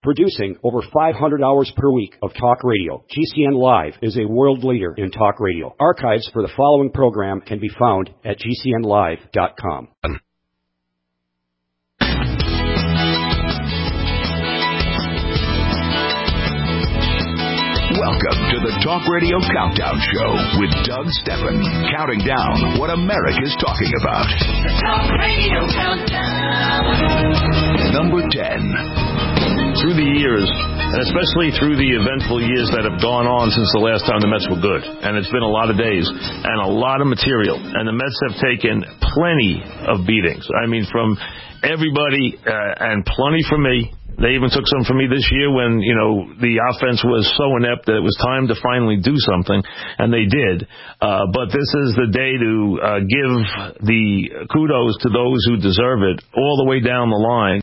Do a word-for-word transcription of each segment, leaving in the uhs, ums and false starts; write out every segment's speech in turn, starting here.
Producing over five hundred hours per week of talk radio, G C N Live is a world leader in talk radio. Archives for the following program can be found at G C N live dot com. Welcome to the Talk Radio Countdown Show with Doug Steffen, counting down what America's talking about. The Talk Radio Countdown. Number ten. Through the years, and especially through the eventful years that have gone on since the last time the Mets were good, and it's been a lot of days and a lot of material, and the Mets have taken plenty of beatings. I mean, from everybody, uh, and plenty from me. They even took some from me this year when, you know, the offense was so inept that it was time to finally do something, and they did. Uh, but this is the day to uh, give the kudos to those who deserve it all the way down the line.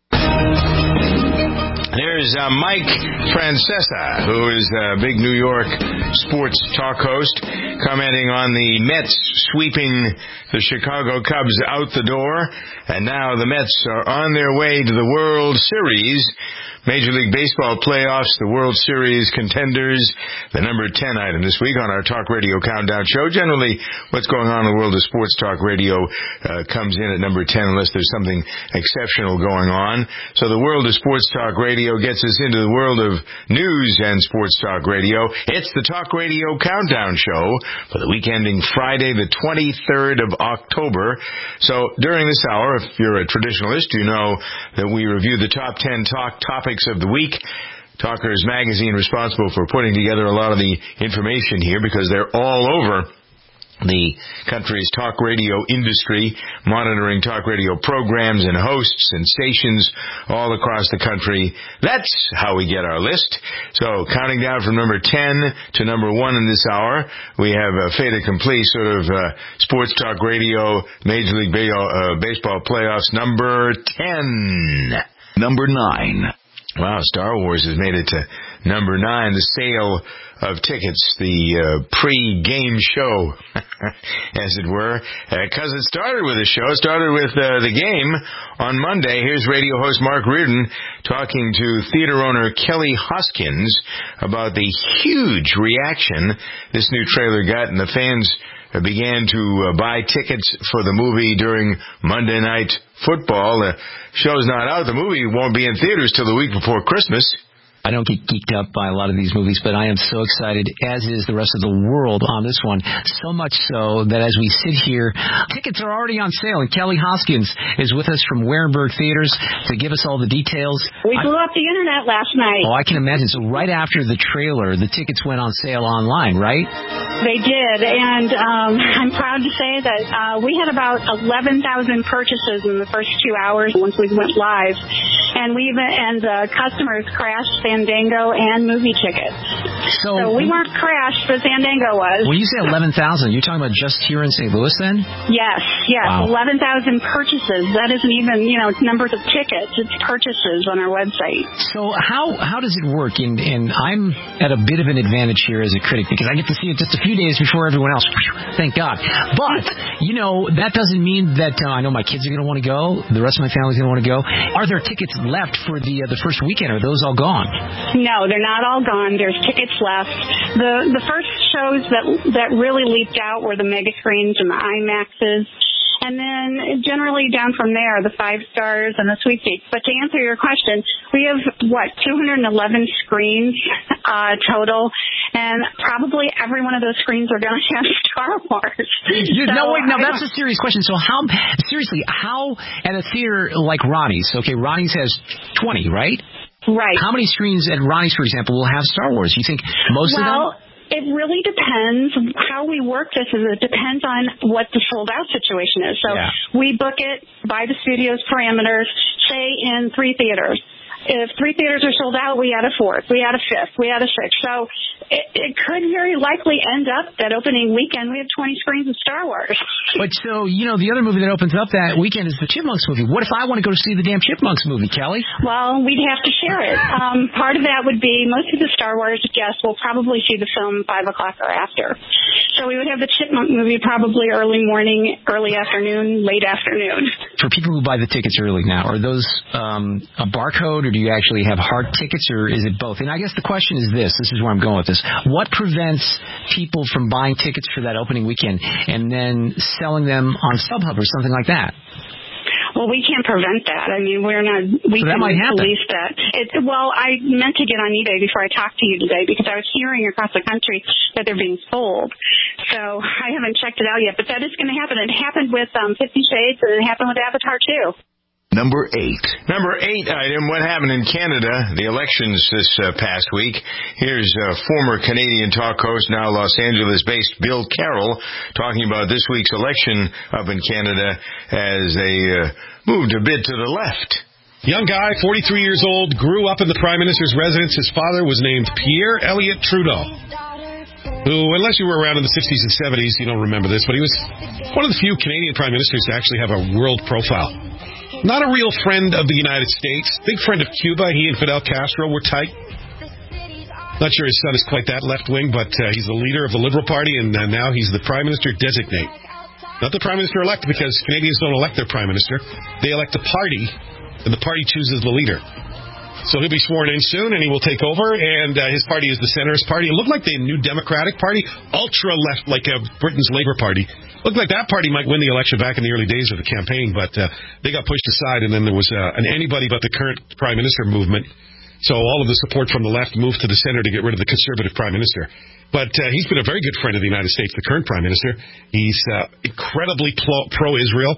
There's uh, Mike Francesa, who is a big New York sports talk host, commenting on the Mets sweeping the Chicago Cubs out the door, and now the Mets are on their way to the World Series. Major League Baseball playoffs, the World Series contenders, the number ten item this week on our Talk Radio Countdown Show. Generally, what's going on in the world of sports talk radio uh, comes in at number ten unless there's something exceptional going on. So the world of sports talk radio gets us into the world of news and sports talk radio. It's the Talk Radio Countdown Show for the week ending Friday, the twenty-third of October. So during this hour, if you're a traditionalist, you know that we review the top ten talk topics of the week. Talkers Magazine responsible for putting together a lot of the information here because they're all over the country's talk radio industry, monitoring talk radio programs and hosts and stations all across the country. That's how we get our list. So counting down from number ten to number one in this hour, we have a fait accompli sort of uh, sports talk radio, Major League Bay- uh, Baseball playoffs, number ten. Number nine. Wow, Star Wars has made it to number nine, the sale of tickets, the uh, pre-game show, as it were, because uh, it started with a show. It started with uh, the game on Monday. Here's radio host Mark Reardon talking to theater owner Kelly Hoskins about the huge reaction this new trailer got, and the fans began to uh, buy tickets for the movie during Monday Night Football. The show's not out. The movie won't be in theaters till the week before Christmas. I don't get geeked up by a lot of these movies, but I am so excited, as is the rest of the world on this one. So much so that as we sit here, tickets are already on sale, and Kelly Hoskins is with us from Warenberg Theaters to give us all the details. We blew up the internet last night. Oh, I can imagine. So right after the trailer, the tickets went on sale online, right? They did, and um, I'm proud to say that uh, we had about eleven thousand purchases in the first two hours once we went live, and we even and uh, customers crashed Fandango and movie tickets. So, so we weren't crashed, but Fandango was. When you say eleven thousand, you're talking about just here in Saint Louis then? Yes, yes, wow. eleven thousand purchases. That isn't even, you know, numbers of tickets. It's purchases on our website. So how how does it work? And, and I'm at a bit of an advantage here as a critic because I get to see it just a few days before everyone else. Thank God. But, you know, that doesn't mean that uh, I know my kids are going to want to go. The rest of my family's going to want to go. Are there tickets left for the uh, the first weekend? Are those all gone? No, they're not all gone. There's tickets left. The the first shows that that really leaped out were the mega screens and the IMAXs. And then generally down from there, the five stars and the sweepstakes. But to answer your question, we have, what, two hundred eleven screens uh, total, and probably every one of those screens are going to have Star Wars. You, so no, wait, no, I that's a serious question. So how, seriously, how at a theater like Ronnie's, okay, Ronnie's has twenty, right? Right. How many screens at Ronnie's, for example, will have Star Wars? You think most well, of them? It really depends. How we work this is it depends on what the sold-out situation is. So yeah. we book it by the studio's parameters, say in three theaters. If three theaters are sold out, we add a fourth, we add a fifth, we add a sixth. So it, it could very likely end up that opening weekend we have twenty screens of Star Wars. But so, you know, the other movie that opens up that weekend is the Chipmunks movie. What if I want to go to see the damn Chipmunks movie, Kelly? Well, we'd have to share it. Um, part of that would be most of the Star Wars guests will probably see the film five o'clock or after. So we would have the Chipmunk movie probably early morning, early afternoon, late afternoon. For people who buy the tickets early now, are those um, a barcode, or do you actually have hard tickets, or is it both? And I guess the question is this. This is where I'm going with this. What prevents people from buying tickets for that opening weekend and then selling them on StubHub or something like that? Well, we can't prevent that. I mean, we're not, we so that can might happen. police that. It, well, I meant to get on eBay before I talked to you today because I was hearing across the country that they're being sold. So I haven't checked it out yet, but that is going to happen. It happened with um, Fifty Shades, and it happened with Avatar, too. Number eight. Number eight item, what happened in Canada, the elections this uh, past week. Here's uh, former Canadian talk host, now Los Angeles-based Bill Carroll, talking about this week's election up in Canada as they uh, moved a bit to the left. Young guy, forty-three years old, grew up in the Prime Minister's residence. His father was named Pierre Elliott Trudeau, who, unless you were around in the sixties and seventies, you don't remember this, but he was one of the few Canadian Prime Ministers to actually have a world profile. Not a real friend of the United States. Big friend of Cuba. He and Fidel Castro were tight. Not sure his son is quite that left-wing, but uh, he's the leader of the Liberal Party, and uh, now he's the Prime Minister-designate. Not the Prime Minister-elect, because Canadians don't elect their Prime Minister. They elect the party, and the party chooses the leader. So he'll be sworn in soon, and he will take over, and uh, his party is the centrist party. It looked like the New Democratic Party, ultra-left, like uh, Britain's Labour Party. Looked like that party might win the election back in the early days of the campaign, but uh, they got pushed aside, and then there was uh, an anybody but the current Prime Minister movement. So all of the support from the left moved to the center to get rid of the conservative Prime Minister. But uh, he's been a very good friend of the United States, the current Prime Minister. He's uh, incredibly pro- pro-Israel.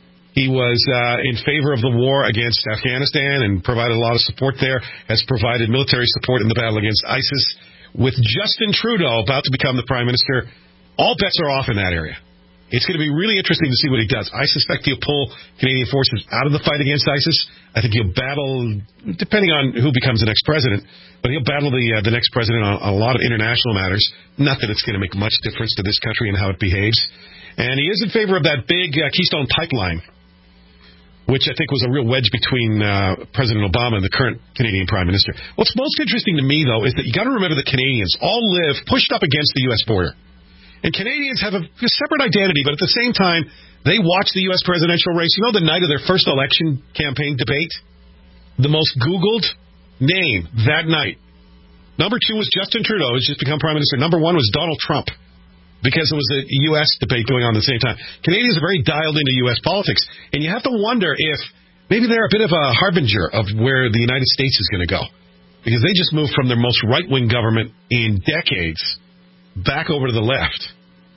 He was uh, in favor of the war against Afghanistan and provided a lot of support there, has provided military support in the battle against ISIS. With Justin Trudeau about to become the Prime Minister, all bets are off in that area. It's going to be really interesting to see what he does. I suspect he'll pull Canadian forces out of the fight against ISIS. I think he'll battle, depending on who becomes the next president, but he'll battle the uh, the next president on, on a lot of international matters. Not that it's going to make much difference to this country and how it behaves. And he is in favor of that big uh, Keystone Pipeline, which I think was a real wedge between uh, President Obama and the current Canadian Prime Minister. What's most interesting to me, though, is that you got to remember that Canadians all live pushed up against the U S border. And Canadians have a, a separate identity, but at the same time, they watch the U S presidential race. You know, the night of their first election campaign debate, the most Googled name that night. Number two was Justin Trudeau, who's just become Prime Minister. Number one was Donald Trump, because it was a U S debate going on at the same time. Canadians are very dialed into U S politics, and you have to wonder if maybe they're a bit of a harbinger of where the United States is going to go, because they just moved from their most right-wing government in decades back over to the left.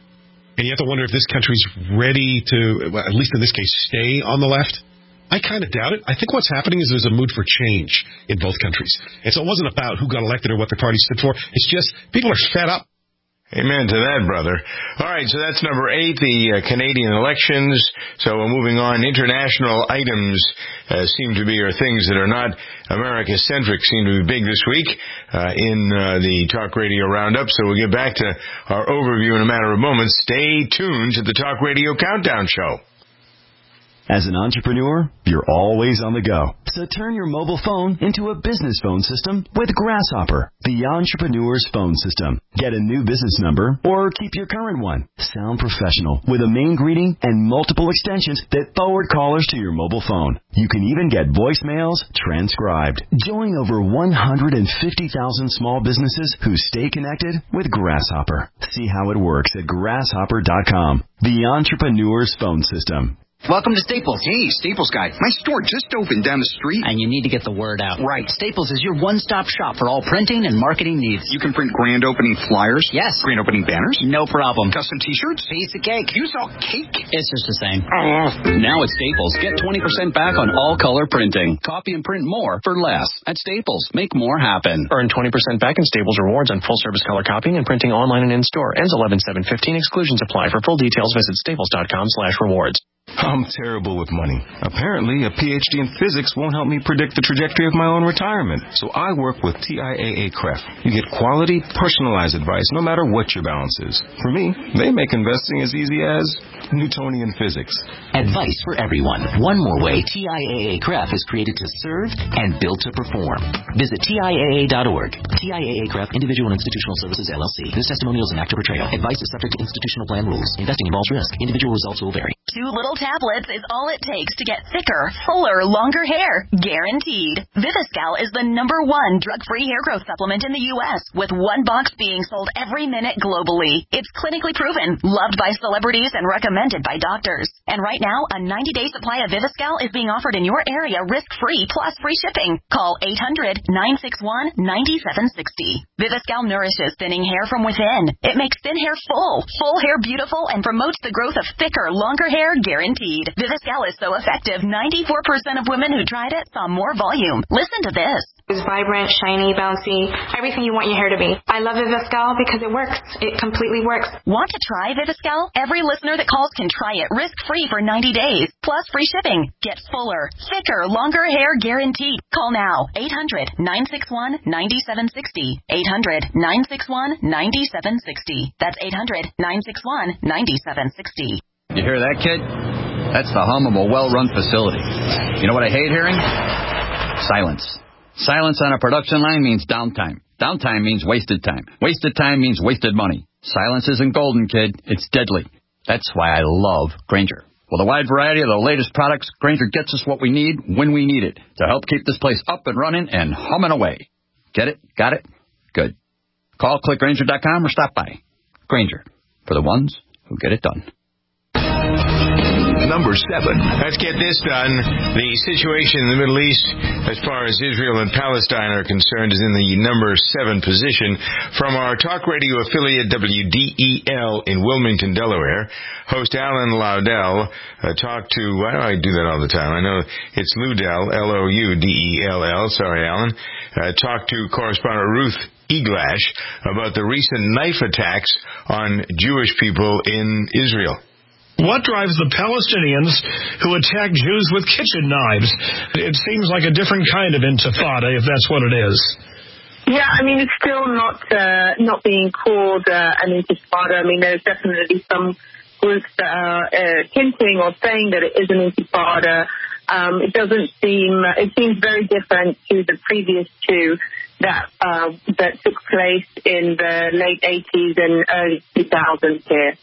And you have to wonder if this country's ready to, well, at least in this case, stay on the left. I kind of doubt it. I think what's happening is there's a mood for change in both countries. And so it wasn't about who got elected or what the party stood for. It's just people are fed up. Amen to that, brother. All right, so that's number eight, the uh, Canadian elections. So we're moving on. International items uh, seem to be, or things that are not America-centric, seem to be big this week uh, in uh, the Talk Radio Roundup. So we'll get back to our overview in a matter of moments. Stay tuned to the Talk Radio Countdown Show. As an entrepreneur, you're always on the go. So turn your mobile phone into a business phone system with Grasshopper, the entrepreneur's phone system. Get a new business number or keep your current one. Sound professional with a main greeting and multiple extensions that forward callers to your mobile phone. You can even get voicemails transcribed. Join over one hundred fifty thousand small businesses who stay connected with Grasshopper. See how it works at grasshopper dot com, the entrepreneur's phone system. Welcome to Staples. Hey, Staples guy. My store just opened down the street. And you need to get the word out. Right. Staples is your one-stop shop for all printing and marketing needs. You can print grand opening flyers? Yes. Grand opening banners? No problem. Custom t-shirts? Piece of cake. You sell cake? It's just the same. Uh, now at Staples, get twenty percent back on all color printing. Copy and print more for less. At Staples, make more happen. Earn twenty percent back in Staples rewards on full-service color copying and printing online and in-store. Ends eleven seven fifteen. Exclusions apply. For full details, visit staples dot com slash rewards. I'm terrible with money. Apparently, a P H D in physics won't help me predict the trajectory of my own retirement. So I work with T I A A C R E F. You get quality, personalized advice no matter what your balance is. For me, they make investing as easy as Newtonian physics. Advice for everyone. One more way T I A A C R E F is created to serve and built to perform. Visit T I A A dot org. T I A A C R E F, Individual and Institutional Services, L L C. This testimonial is an actor portrayal. Advice is subject to institutional plan rules. Investing involves risk. Individual results will vary. Two little tablets is all it takes to get thicker, fuller, longer hair. Guaranteed. Viviscal is the number one drug-free hair growth supplement in the U S, with one box being sold every minute globally. It's clinically proven, loved by celebrities, and recommended by doctors. And right now, a ninety-day supply of Viviscal is being offered in your area risk-free plus free shipping. Call eight hundred, nine six one, nine seven six zero. Viviscal nourishes thinning hair from within. It makes thin hair full, full hair beautiful, and promotes the growth of thicker, longer hair guaranteed. Viviscal is so effective, ninety-four percent of women who tried it saw more volume. Listen to this. It's vibrant, shiny, bouncy, everything you want your hair to be. I love Viviscal because it works. It completely works. Want to try Viviscal? Every listener that calls can try it risk-free for ninety days, plus free shipping. Get fuller, thicker, longer hair guaranteed. Call now, eight hundred, nine six one, nine seven six zero. eight hundred, nine six one, nine seven six zero. That's eight hundred, nine six one, nine seven six zero. You hear that, kid? That's the hum of a well-run facility. You know what I hate hearing? Silence. Silence on a production line means downtime. Downtime means wasted time. Wasted time means wasted money. Silence isn't golden, kid. It's deadly. That's why I love Grainger. With a wide variety of the latest products, Grainger gets us what we need when we need it to help keep this place up and running and humming away. Get it? Got it? Good. Call click grainger dot com or stop by. Grainger, for the ones who get it done. Number seven. Let's get this done. The situation in the Middle East, as far as Israel and Palestine are concerned, is in the number seven position. From our talk radio affiliate W D E L in Wilmington, Delaware, host Alan Loudell uh, talked to, why do I do that all the time? I know it's Loudell, L O U D E L L, sorry, Alan, uh, talked to correspondent Ruth Eglash about the recent knife attacks on Jewish people in Israel. What drives the Palestinians who attack Jews with kitchen knives? It seems like a different kind of intifada, if that's what it is. Yeah, I mean, it's still not uh, not being called uh, an intifada. I mean, there's definitely some groups that are uh, hinting or saying that it is an intifada. Um, it doesn't seem, it seems very different to the previous two that uh, that took place in the late eighties and early two thousands here.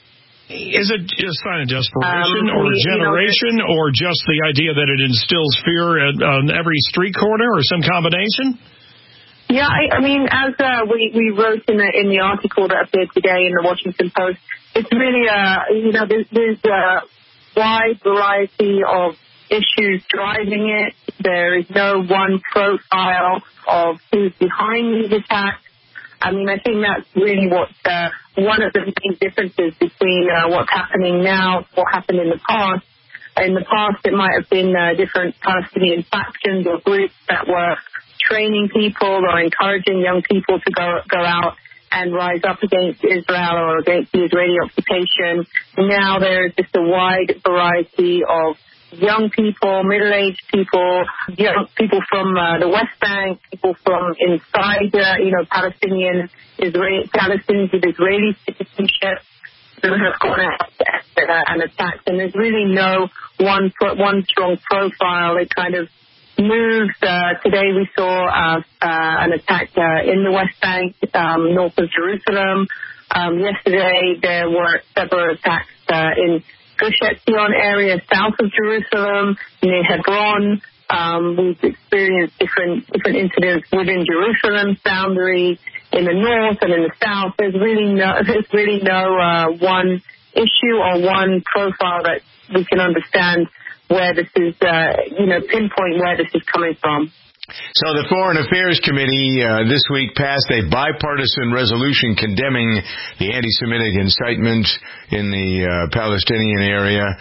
Is it a sign of desperation um, or we, generation you know, or just the idea that it instills fear at, on every street corner or some combination? Yeah, I, I mean, as uh, we, we wrote in the, in the article that appeared today in the Washington Post, it's really, uh, you know, there's, there's a wide variety of issues driving it. There is no one profile of who's behind these attacks. I mean, I think that's really what uh, one of the main differences between uh, what's happening now and what happened in the past. In the past, it might have been uh, different Palestinian factions or groups that were training people or encouraging young people to go go out and rise up against Israel or against the Israeli occupation. Now there is just a wide variety of young people, middle-aged people, young people from uh, the West Bank, people from inside, uh, you know, Palestinian, Israeli, Palestinians with Israeli citizenship who have gone out uh, and attacked. And there's really no one one strong profile. It kind of moves. Uh, today we saw uh, uh, an attack uh, in the West Bank, um, north of Jerusalem. Um, yesterday there were several attacks uh, in Gush Etzion area south of Jerusalem, near Hebron. Um, we've experienced different different incidents within Jerusalem's boundary, in the north and in the south. There's really no there's really no uh, one issue or one profile that we can understand where this is, uh, you know, pinpoint where this is coming from. So the Foreign Affairs Committee uh, this week passed a bipartisan resolution condemning the anti-Semitic incitement in the uh, Palestinian area.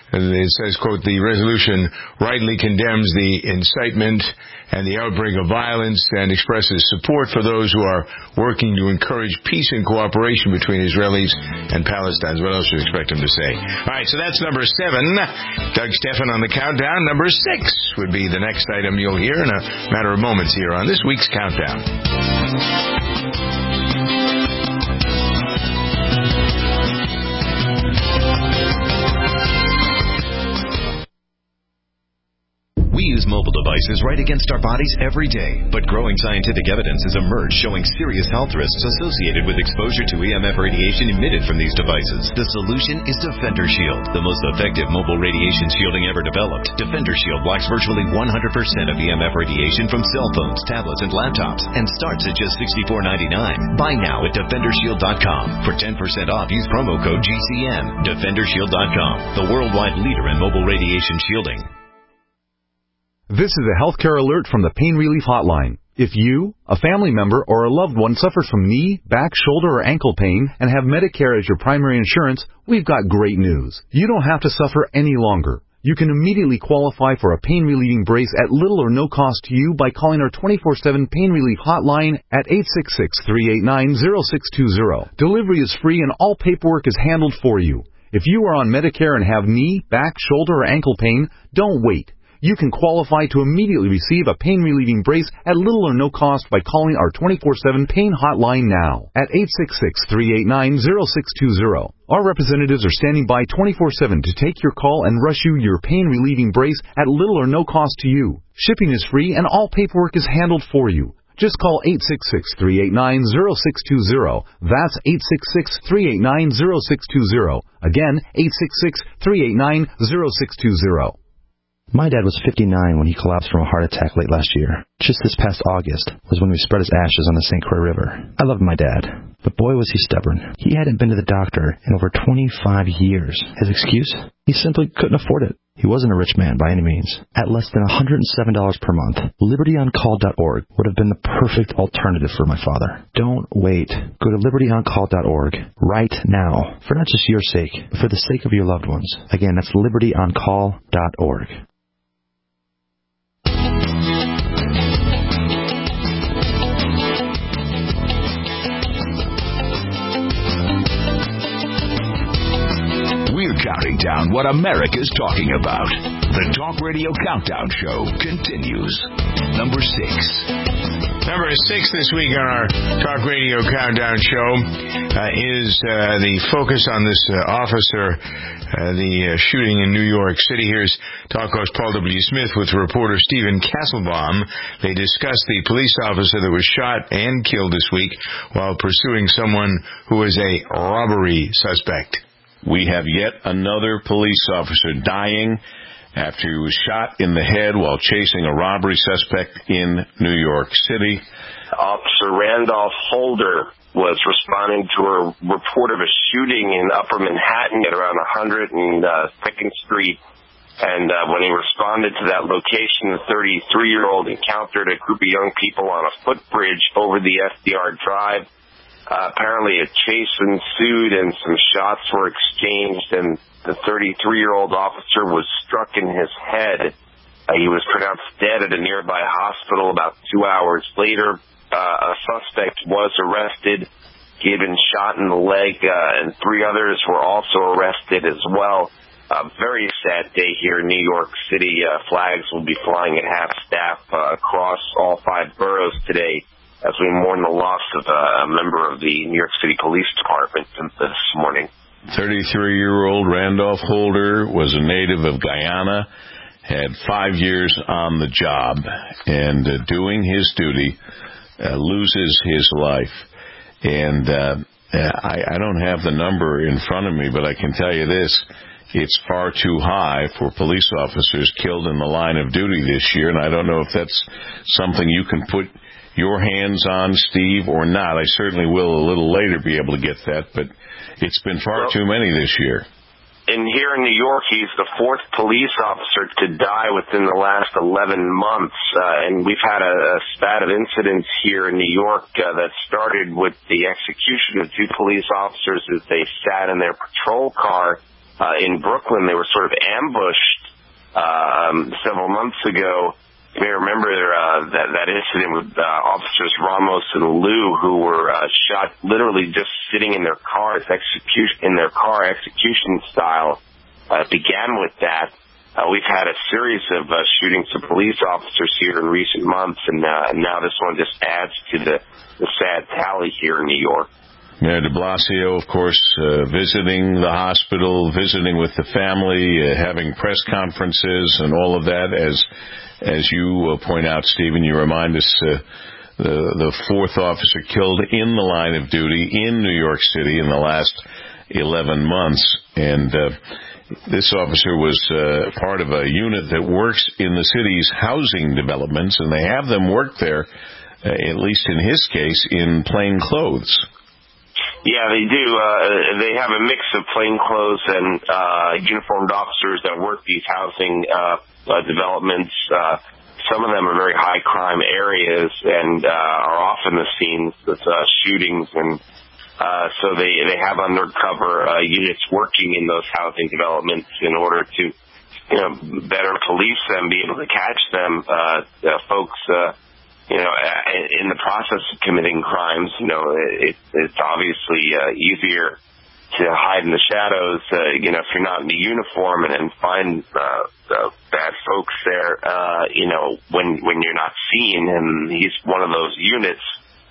And it says, quote, the resolution rightly condemns the incitement and the outbreak of violence and expresses support for those who are working to encourage peace and cooperation between Israelis and Palestinians. What else should you expect him to say? All right, so that's number seven. Doug Stephan on the countdown. Number six would be the next item you'll hear in a matter of moments here on this week's Countdown. We use mobile devices right against our bodies every day, but growing scientific evidence has emerged showing serious health risks associated with exposure to E M F radiation emitted from these devices. The solution is Defender Shield, the most effective mobile radiation shielding ever developed. Defender Shield blocks virtually one hundred percent of E M F radiation from cell phones, tablets, and laptops, and starts at just sixty-four ninety-nine. Buy now at defender shield dot com. For ten percent off, use promo code G C N. defender shield dot com, the worldwide leader in mobile radiation shielding. This is a healthcare alert from the Pain Relief Hotline. If you, a family member, or a loved one suffers from knee, back, shoulder, or ankle pain and have Medicare as your primary insurance, we've got great news. You don't have to suffer any longer. You can immediately qualify for a pain-relieving brace at little or no cost to you by calling our twenty-four seven Pain Relief Hotline at eight six six, three eight nine, zero six two zero. Delivery is free and all paperwork is handled for you. If you are on Medicare and have knee, back, shoulder, or ankle pain, don't wait. You can qualify to immediately receive a pain-relieving brace at little or no cost by calling our twenty-four seven Pain Hotline now at eight six six, three eight nine, zero six two zero. Our representatives are standing by twenty-four seven to take your call and rush you your pain-relieving brace at little or no cost to you. Shipping is free and all paperwork is handled for you. Just call eight six six, three eight nine, zero six two zero. That's eight six six, three eight nine, zero six two zero. Again, eight six six, three eight nine, zero six two zero. My dad was fifty-nine when he collapsed from a heart attack late last year. Just this past August was when we spread his ashes on the Saint Croix River. I loved my dad, but boy was he stubborn. He hadn't been to the doctor in over twenty-five years. His excuse? He simply couldn't afford it. He wasn't a rich man by any means. At less than one hundred seven dollars per month, liberty on call dot org would have been the perfect alternative for my father. Don't wait. Go to liberty on call dot org right now, for not just your sake, but for the sake of your loved ones. Again, that's liberty on call dot org. We're counting down what America's talking about. The Talk Radio Countdown Show continues. Number six. Number six this week on our Talk Radio Countdown Show uh, is uh, the focus on this uh, officer, uh, the uh, shooting in New York City. Here's Talk host Paul W. Smith with reporter Stephen Castlebaum. They discuss the police officer that was shot and killed this week while pursuing someone who is a robbery suspect. We have yet another police officer dying after he was shot in the head while chasing a robbery suspect in New York City. Officer Randolph Holder was responding to a report of a shooting in Upper Manhattan at around one hundred second Street. And uh, when he responded to that location, the thirty-three-year-old encountered a group of young people on a footbridge over the F D R Drive. Uh, apparently a chase ensued and some shots were exchanged, and the thirty-three-year-old officer was struck in his head. Uh, he was pronounced dead at a nearby hospital about two hours later. Uh, a suspect was arrested. He had been shot in the leg, uh, and three others were also arrested as well. A very sad day here in New York City. Uh, flags will be flying at half-staff uh, across all five boroughs today as we mourn the loss of uh, a member of the New York City Police Department this morning. thirty-three-year-old Randolph Holder was a native of Guyana, had five years on the job, and uh, doing his duty, uh, loses his life. And uh, I, I don't have the number in front of me, but I can tell you this. It's far too high for police officers killed in the line of duty this year, and I don't know if that's something you can put your hands on, Steve, or not. I certainly will a little later be able to get that, but it's been far well, too many this year. And here in New York, he's the fourth police officer to die within the last eleven months. Uh, and we've had a, a spat of incidents here in New York uh, that started with the execution of two police officers as they sat in their patrol car uh, in Brooklyn. They were sort of ambushed um, several months ago. You may remember uh, that, that incident with uh, officers Ramos and Liu, who were uh, shot literally just sitting in their cars, execution in their car, execution style. Uh, began with that. Uh, we've had a series of uh, shootings of police officers here in recent months, and uh, now this one just adds to the, the sad tally here in New York. Mayor de Blasio, of course, uh, visiting the hospital, visiting with the family, uh, having press conferences and all of that. As as you uh, point out, Stephen, you remind us uh, the, the fourth officer killed in the line of duty in New York City in the last eleven months. And uh, this officer was uh, part of a unit that works in the city's housing developments, and they have them work there, uh, at least in his case, in plain clothes. Yeah, they do. Uh, they have a mix of plainclothes and uh, uniformed officers that work these housing uh, uh, developments. Uh, some of them are very high-crime areas and uh, are often the scenes of uh, shootings, and uh, so they, they have undercover uh, units working in those housing developments in order to, you know, better police them, be able to catch them. Uh, uh, folks, uh, you know, in the process of committing crimes, you know, it, it's obviously uh, easier to hide in the shadows, uh, you know, if you're not in the uniform, and then find uh, uh, bad folks there, uh, you know, when when you're not seen, and he's one of those units.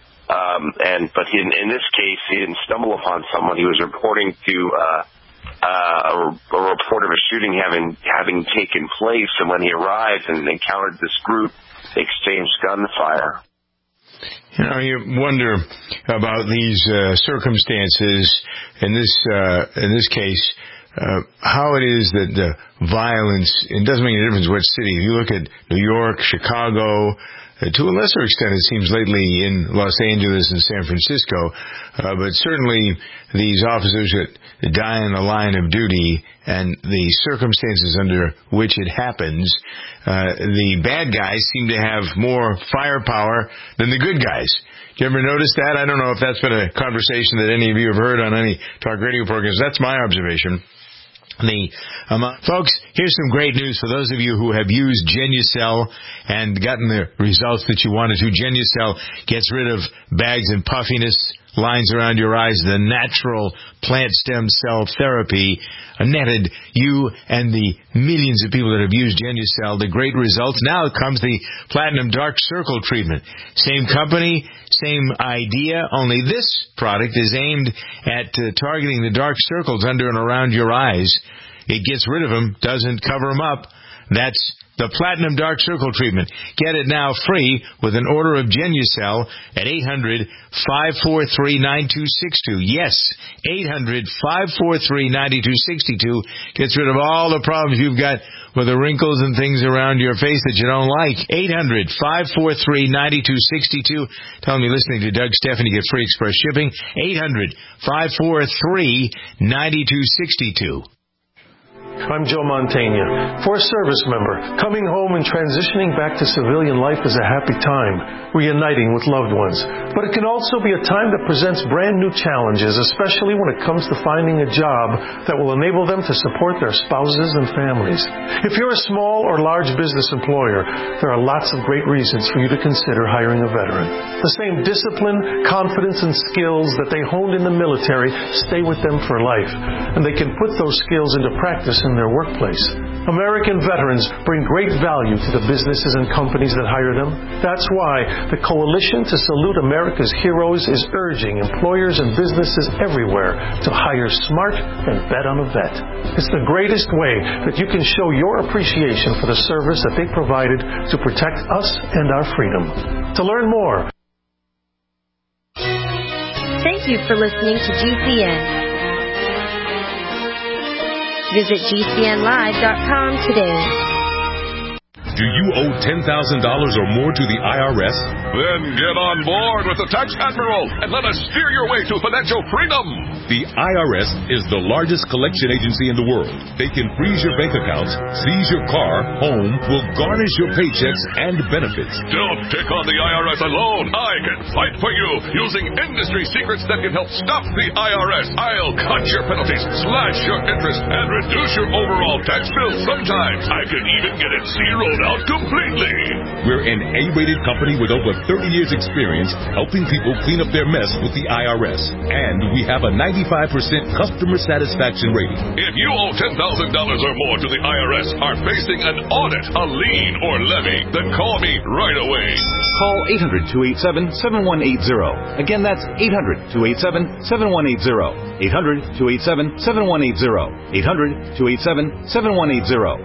Um, and but in, in this case, he didn't stumble upon someone. He was reporting to uh, uh, a, a report of a shooting having having taken place, and when he arrived and encountered this group, they exchanged gunfire. You know, you wonder about these uh, circumstances. In this uh, in this case, uh, how it is that the violence, it doesn't make any difference what city. If you look at New York, Chicago, Uh, to a lesser extent, it seems lately in Los Angeles and San Francisco, uh, but certainly these officers that die in the line of duty and the circumstances under which it happens, uh, the bad guys seem to have more firepower than the good guys. Do you ever notice that? I don't know if that's been a conversation that any of you have heard on any talk radio programs. That's my observation. The um, folks, here's some great news for those of you who have used Genucel and gotten the results that you wanted to. Genucel gets rid of bags and puffiness, lines around your eyes. The natural plant stem cell therapy netted you and the millions of people that have used Genucel the great results. Now comes the Platinum Dark Circle treatment. Same company, same idea, only this product is aimed at uh, targeting the dark circles under and around your eyes. It gets rid of them, doesn't cover them up. That's the Platinum Dark Circle treatment. Get it now free with an order of Genucel at eight hundred, five four three, nine two six two. Yes, eight hundred, five four three, nine two six two gets rid of all the problems you've got with the wrinkles and things around your face that you don't like. eight hundred, five four three, nine two six two. Tell me listening to Doug Stephanie get free express shipping. eight hundred, five four three, nine two six two. I'm Joe Montaigne. For a service member, coming home and transitioning back to civilian life is a happy time, reuniting with loved ones. But it can also be a time that presents brand new challenges, especially when it comes to finding a job that will enable them to support their spouses and families. If you're a small or large business employer, there are lots of great reasons for you to consider hiring a veteran. The same discipline, confidence, and skills that they honed in the military stay with them for life, and they can put those skills into practice in their workplace. American veterans bring great value to the businesses and companies that hire them. That's why the Coalition to Salute America's Heroes is urging employers and businesses everywhere to hire smart and bet on a vet. It's the greatest way that you can show your appreciation for the service that they provided to protect us and our freedom. To learn more, thank you for listening to G C N. Visit G C N live dot com today. Do you owe ten thousand dollars or more to the I R S? Then get on board with the Tax Admiral and let us steer your way to financial freedom. The I R S is the largest collection agency in the world. They can freeze your bank accounts, seize your car, home, will garnish your paychecks and benefits. Don't pick on the I R S alone. I can fight for you using industry secrets that can help stop the I R S. I'll cut your penalties, slash your interest, and reduce your overall tax bill. Sometimes I can even get it zeroed out completely. We're an A-rated company with over thirty years experience helping people clean up their mess with the I R S. And we have a ninety-five percent customer satisfaction rating. If you owe ten thousand dollars or more to the I R S, are facing an audit, a lien, or levy, then call me right away. Call eight hundred, two eight seven, seven one eight zero. Again, that's eight hundred, two eight seven, seven one eight zero. eight hundred, two eight seven, seven one eight zero. eight hundred, two eight seven, seven one eight zero.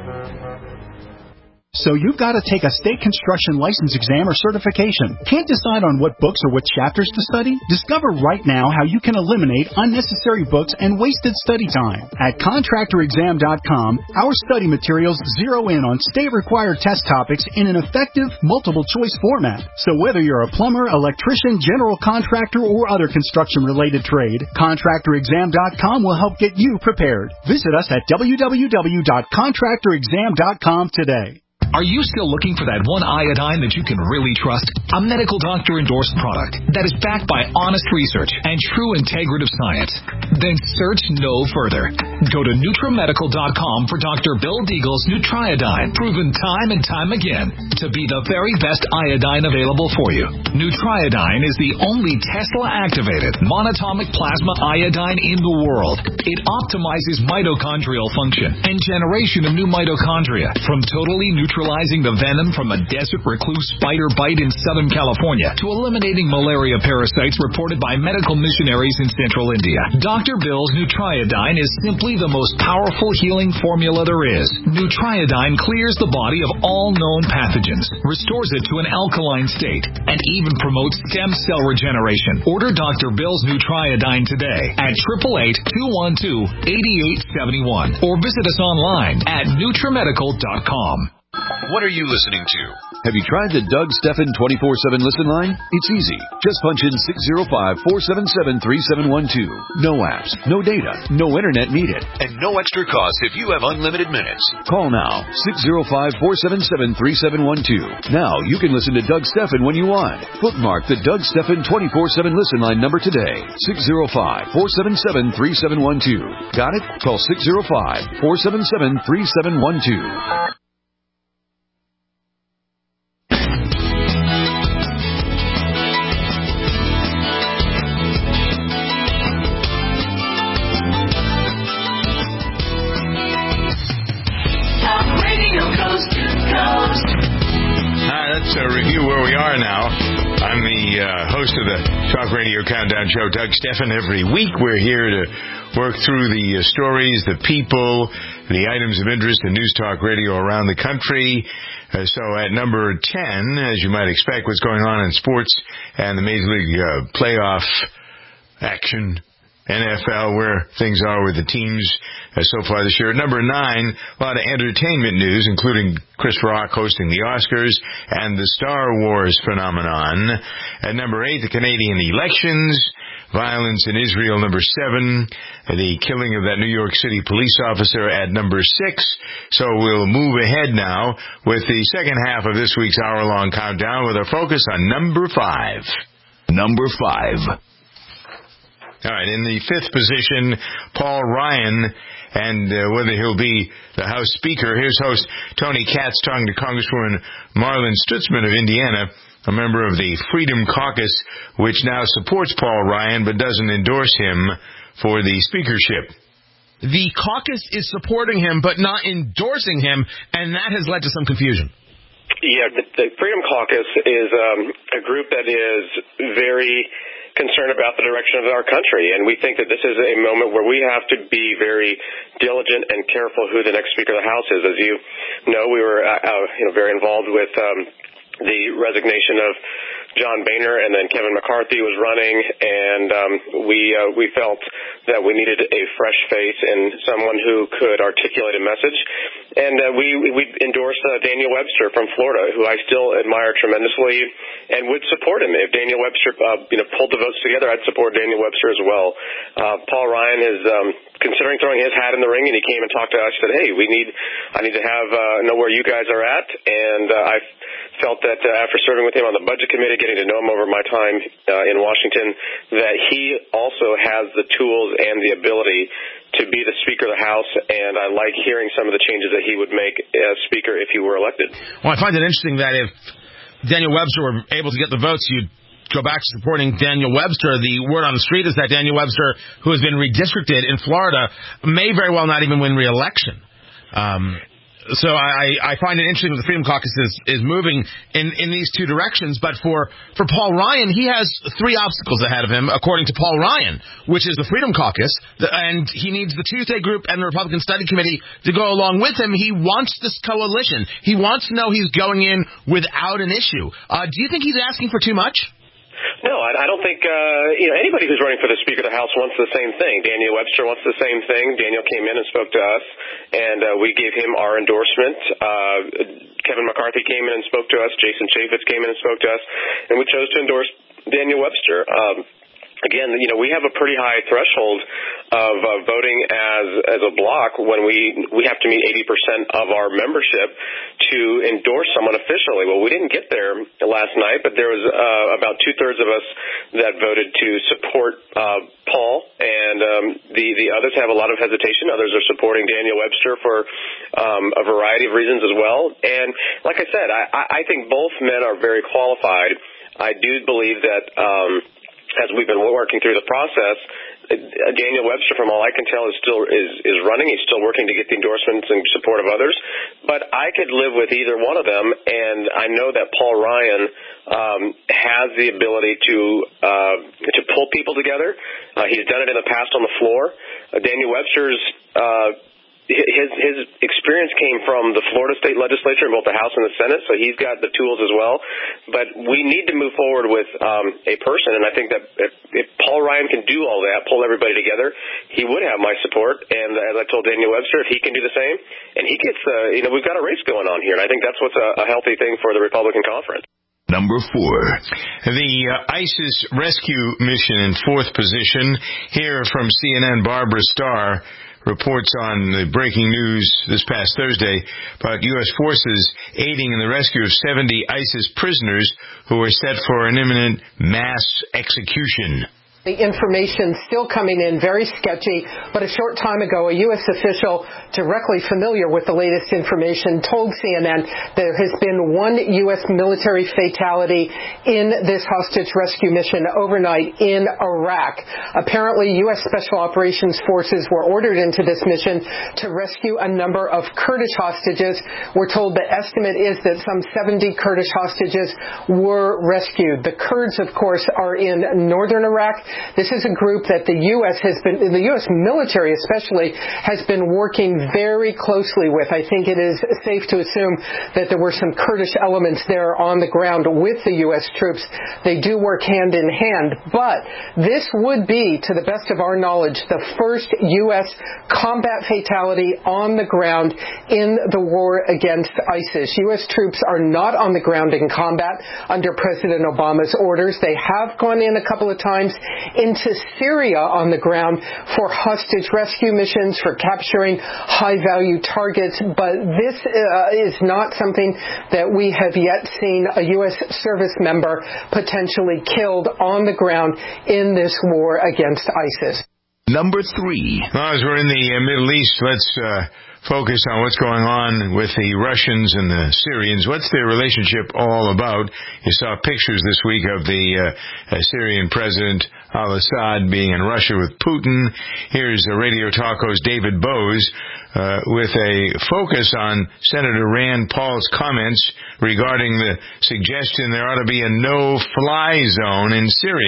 So you've got to take a state construction license exam or certification. Can't decide on what books or what chapters to study? Discover right now how you can eliminate unnecessary books and wasted study time. At contractor exam dot com, our study materials zero in on state-required test topics in an effective, multiple-choice format. So whether you're a plumber, electrician, general contractor, or other construction-related trade, contractor exam dot com will help get you prepared. Visit us at w w w dot contractor exam dot com today. Are you still looking for that one iodine that you can really trust? A medical doctor-endorsed product that is backed by honest research and true integrative science? Then search no further. Go to NutriMedical dot com for Doctor Bill Deagle's Nutriodine, proven time and time again to be the very best iodine available for you. Nutriodine is the only Tesla-activated monatomic plasma iodine in the world. It optimizes mitochondrial function and generation of new mitochondria from totally neutralizing the venom from a desert recluse spider bite in Southern California to eliminating malaria parasites reported by medical missionaries in central India. Doctor Bill's Nutriodine is simply the most powerful healing formula there is. Nutriodine clears the body of all known pathogens, restores it to an alkaline state, and even promotes stem cell regeneration. Order Doctor Bill's Nutriodine today at eight eight eight, two one two, eight eight seven one or visit us online at NutriMedical dot com. What are you listening to? Have you tried the Doug Stephan twenty-four seven listen line? It's easy. Just punch in six zero five, four seven seven, three seven one two. No apps, no data, no internet needed, and no extra cost if you have unlimited minutes. Call now, six zero five, four seven seven, three seven one two. Now you can listen to Doug Stephan when you want. Bookmark the Doug Stephan twenty-four seven listen line number today. six zero five, four seven seven, three seven one two. Got it? Call six zero five, four seven seven, three seven one two. To review where we are now. I'm the uh, host of the Talk Radio Countdown Show, Doug Stephan. Every week we're here to work through the uh, stories, the people, the items of interest in News Talk Radio around the country. Uh, so at number ten, as you might expect, what's going on in sports and the Major League uh, playoff action, N F L, where things are with the teams uh, so far this year. At number nine, a lot of entertainment news, including Chris Rock hosting the Oscars and the Star Wars phenomenon. At number eight, the Canadian elections, violence in Israel. Number seven, the killing of that New York City police officer at number six. So we'll move ahead now with the second half of this week's hour-long countdown with our focus on number five. Number five. All right, in the fifth position, Paul Ryan, and uh, whether he'll be the House Speaker. Here's host Tony Katz talking to Congresswoman Marlin Stutzman of Indiana, a member of the Freedom Caucus, which now supports Paul Ryan but doesn't endorse him for the speakership. The caucus is supporting him but not endorsing him, and that has led to some confusion. Yeah, the, the Freedom Caucus is um, a group that is very concerned about the direction of our country, and we think that this is a moment where we have to be very diligent and careful who the next Speaker of the House is. As you know, we were uh, uh, you know, very involved with um, the resignation of John Boehner, and then Kevin McCarthy was running, and um, we uh, we felt that we needed a fresh face and someone who could articulate a message. And uh, we we endorsed uh, Daniel Webster from Florida, who I still admire tremendously and would support him. If Daniel Webster uh, you know pulled the votes together, I'd support Daniel Webster as well. Uh, Paul Ryan is um, considering throwing his hat in the ring, and he came and talked to us and said, hey, we need I need to have uh, know where you guys are at. And uh, I felt that uh, after serving with him on the budget committee, getting to know him over my time uh, in Washington, that he also has the tools and the ability to be the Speaker of the House, and I like hearing some of the changes that he would make as Speaker if he were elected. Well, I find it interesting that if Daniel Webster were able to get the votes, you'd go back to supporting Daniel Webster. The word on the street is that Daniel Webster, who has been redistricted in Florida, may very well not even win re-election. Um So I, I find it interesting that the Freedom Caucus is, is moving in, in these two directions. But for, for Paul Ryan, he has three obstacles ahead of him, according to Paul Ryan, which is the Freedom Caucus, the, and he needs the Tuesday Group and the Republican Study Committee to go along with him. He wants this coalition. He wants to know he's going in without an issue. Uh, do you think he's asking for too much? No, I, I don't think, uh, you know, anybody who's running for the Speaker of the House wants the same thing. Daniel Webster wants the same thing. Daniel came in and spoke to us, and uh, we gave him our endorsement. Uh, Kevin McCarthy came in and spoke to us. Jason Chaffetz came in and spoke to us, and we chose to endorse Daniel Webster. Um, Again, you know, we have a pretty high threshold of uh, voting as as a block when we we have to meet eighty percent of our membership to endorse someone officially. Well, we didn't get there last night, but there was uh, about two-thirds of us that voted to support uh, Paul, and um, the, the others have a lot of hesitation. Others are supporting Daniel Webster for um, a variety of reasons as well. And like I said, I, I think both men are very qualified. I do believe that um, as we've been working through the process, Daniel Webster, from all I can tell, is still is, is running. He's still working to get the endorsements and support of others. But I could live with either one of them, and I know that Paul Ryan um, has the ability to uh, to pull people together. Uh, he's done it in the past on the floor. Uh, Daniel Webster's uh, His his experience came from the Florida State Legislature in both the House and the Senate, so he's got the tools as well. But we need to move forward with um, a person, and I think that if, if Paul Ryan can do all that, pull everybody together, he would have my support. And as I told Daniel Webster, if he can do the same, and he gets, uh, you know, we've got a race going on here, and I think that's what's a, a healthy thing for the Republican conference. Number four, the uh, ISIS rescue mission in fourth position. Here from C N N, Barbara Starr reports on the breaking news this past Thursday about U S forces aiding in the rescue of seventy ISIS prisoners who are set for an imminent mass execution. The information still coming in very sketchy, but a short time ago, a U S official directly familiar with the latest information told C N N there has been one U S military fatality in this hostage rescue mission overnight in Iraq. Apparently, U S Special Operations Forces were ordered into this mission to rescue a number of Kurdish hostages. We're told the estimate is that some seventy Kurdish hostages were rescued. The Kurds, of course, are in northern Iraq. This is a group that the U S has been, the U S military especially, has been working very closely with. I think it is safe to assume that there were some Kurdish elements there on the ground with the U S troops. They do work hand in hand, but this would be, to the best of our knowledge, the first U S combat fatality on the ground in the war against ISIS. U S troops are not on the ground in combat under President Obama's orders. They have gone in a couple of times into Syria on the ground for hostage rescue missions, for capturing high-value targets, but this uh, is not something that we have yet seen a U S service member potentially killed on the ground in this war against ISIS. Number three. Well, as we're in the uh, Middle East, let's uh, focus on what's going on with the Russians and the Syrians. What's their relationship all about? You saw pictures this week of the uh, Syrian President al-Assad being in Russia with Putin. Here's uh, Radio Talko's David Bose uh, with a focus on Senator Rand Paul's comments regarding the suggestion there ought to be a no-fly zone in Syria.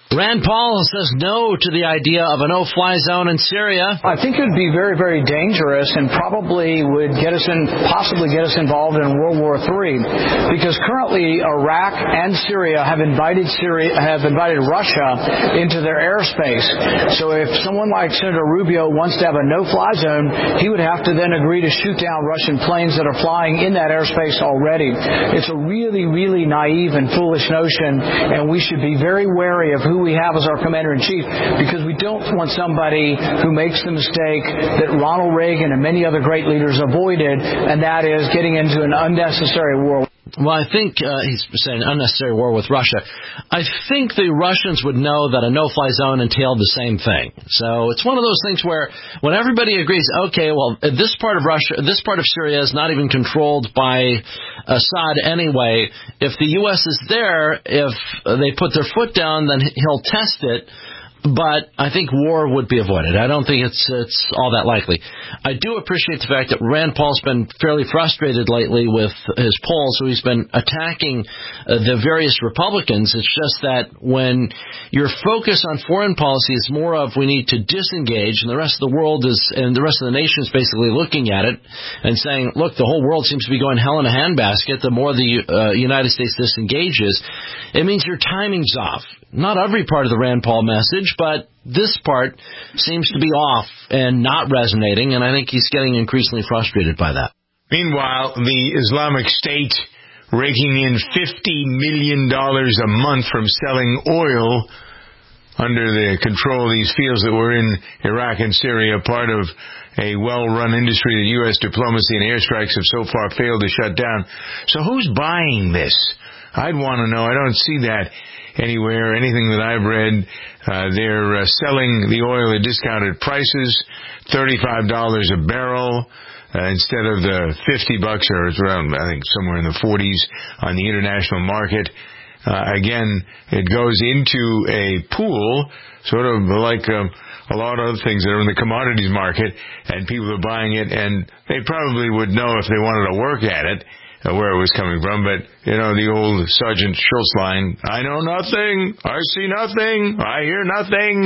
Rand Paul says no to the idea of a no-fly zone in Syria. I think it would be very, very dangerous and probably would get us in, possibly get us involved in World War Three, because currently Iraq and Syria have invited Syria, have invited Russia into their airspace. So if someone like Senator Rubio wants to have a no-fly zone, he would have to then agree to shoot down Russian planes that are flying in that airspace already. It's a really, really naive and foolish notion, and we should be very wary of who we have as our commander-in-chief, because we don't want somebody who makes the mistake that Ronald Reagan and many other great leaders avoided, and that is getting into an unnecessary war. Well, I think uh, he's saying unnecessary war with Russia. I think the Russians would know that a no-fly zone entailed the same thing. So it's one of those things where when everybody agrees, okay, well, this part of Russia, this part of Syria is not even controlled by Assad anyway. If the U S is there, if they put their foot down, then he'll test it. But I think war would be avoided. I don't think it's it's all that likely. I do appreciate the fact that Rand Paul's been fairly frustrated lately with his polls, so he's been attacking uh, the various Republicans. It's just that when your focus on foreign policy is more of we need to disengage, and the rest of the world is, and the rest of the nation is basically looking at it and saying, look, the whole world seems to be going hell in a handbasket, the more the uh, United States disengages, it means your timing's off. Not every part of the Rand Paul message, but this part seems to be off and not resonating, and I think he's getting increasingly frustrated by that. Meanwhile, the Islamic State raking in fifty million dollars a month from selling oil under the control of these fields that were in Iraq and Syria, part of a well-run industry that U S diplomacy and airstrikes have so far failed to shut down. So who's buying this? I'd want to know. I don't see that anywhere, anything that I've read. Uh, they're uh, selling the oil at discounted prices, thirty-five dollars a barrel, uh, instead of the fifty bucks, or it's around, I think, somewhere in the forties on the international market. Uh, again, it goes into a pool, sort of like um, a lot of other things that are in the commodities market, and people are buying it, and they probably would know if they wanted to work at it, Uh, where it was coming from. But, you know, the old Sergeant Schultz line, I know nothing, I see nothing, I hear nothing.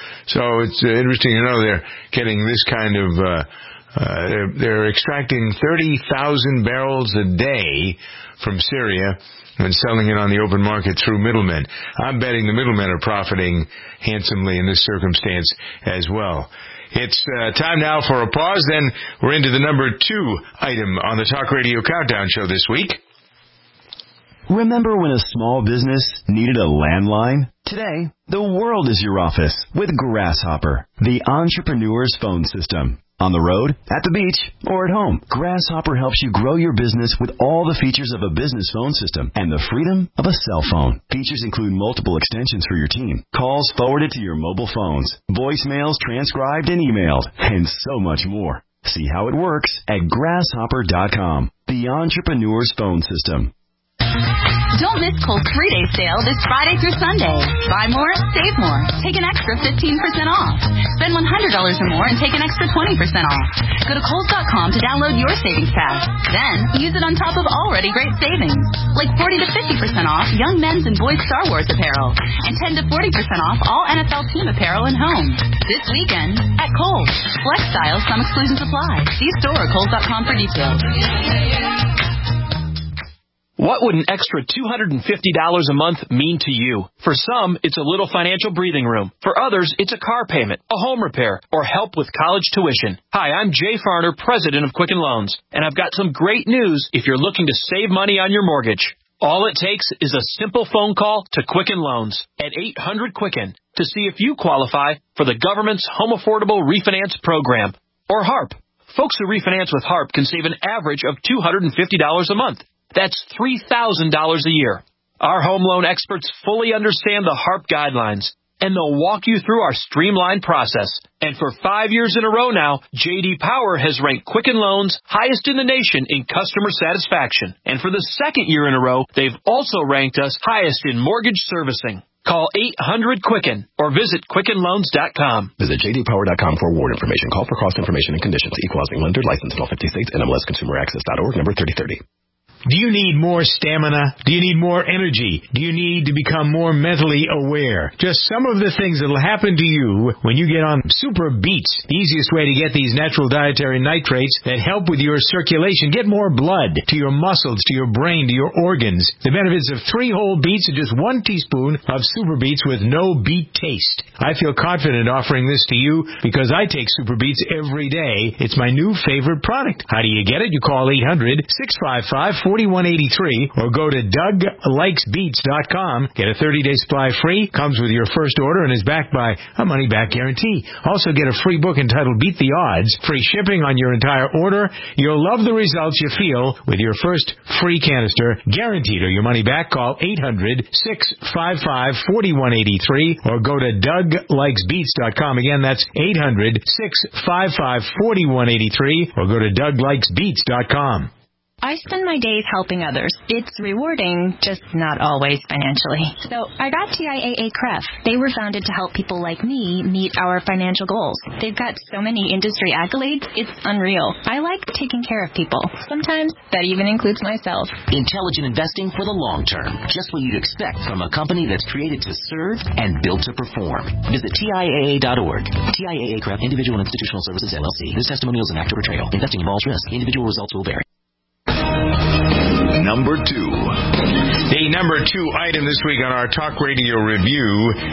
So it's uh, interesting to know they're getting this kind of, uh, uh, they're, they're extracting thirty thousand barrels a day from Syria and selling it on the open market through middlemen. I'm betting the middlemen are profiting handsomely in this circumstance as well. It's uh, time now for a pause, then we're into the number two item on the Talk Radio Countdown Show this week. Remember when a small business needed a landline? Today, the world is your office with Grasshopper, the entrepreneur's phone system. On the road, at the beach, or at home, Grasshopper helps you grow your business with all the features of a business phone system and the freedom of a cell phone. Features include multiple extensions for your team, calls forwarded to your mobile phones, voicemails transcribed and emailed, and so much more. See how it works at grasshopper dot com, the entrepreneur's phone system. Don't miss Kohl's three-day sale this Friday through Sunday. Buy more, save more. Take an extra fifteen percent off. Spend one hundred dollars or more and take an extra twenty percent off. Go to Kohl's dot com to download your savings pass. Then, use it on top of already great savings. Like forty to fifty percent off young men's and boys' Star Wars apparel. And ten to forty percent off all N F L team apparel and home. This weekend at Kohl's. Flex styles, some exclusions apply. See store or Kohl's dot com for details. What would an extra two hundred fifty dollars a month mean to you? For some, it's a little financial breathing room. For others, it's a car payment, a home repair, or help with college tuition. Hi, I'm Jay Farner, president of Quicken Loans, and I've got some great news if you're looking to save money on your mortgage. All it takes is a simple phone call to Quicken Loans at eight hundred Quicken to see if you qualify for the government's Home Affordable Refinance Program, or HARP. Folks who refinance with HARP can save an average of two hundred fifty dollars a month. That's three thousand dollars a year. Our home loan experts fully understand the HARP guidelines, and they'll walk you through our streamlined process. And for five years in a row now, J D Power has ranked Quicken Loans highest in the nation in customer satisfaction. And for the second year in a row, they've also ranked us highest in mortgage servicing. Call eight hundred Quicken or visit quicken loans dot com. Visit j d power dot com for award information. Call for cost information and conditions. Equal housing lender. Licensed in all fifty states. N M L S consumer access dot org. Number thirty thirty. Do you need more stamina? Do you need more energy? Do you need to become more mentally aware? Just some of the things that will happen to you when you get on Super Beets, the easiest way to get these natural dietary nitrates that help with your circulation. Get more blood to your muscles, to your brain, to your organs. The benefits of three whole beets and just one teaspoon of Super Beets with no beet taste. I feel confident offering this to you because I take Super Beets every day. It's my new favorite product. How do you get it? You call eight hundred, six five five, four one eight three or go to Doug Likes Beets dot com. Get a thirty-day supply free. Comes with your first order and is backed by a money-back guarantee. Also get a free book entitled Beat the Odds. Free shipping on your entire order. You'll love the results you feel with your first free canister. Guaranteed or your money back. Call eight hundred, six five five, four one eight three or go to Doug Likes Beets dot com. Again, that's eight hundred, six five five, four one eight three or go to Doug Likes Beets dot com. I spend my days helping others. It's rewarding, just not always financially. So I got T I A A C R E F. They were founded to help people like me meet our financial goals. They've got so many industry accolades, it's unreal. I like taking care of people. Sometimes that even includes myself. Intelligent investing for the long term. Just what you'd expect from a company that's created to serve and built to perform. Visit T I A A dot org. T I A A C R E F, Individual and Institutional Services, L L C. This testimonial is an act of betrayal. Investing involves risk. Individual results will vary. Number two. The number two item this week on our Talk Radio Review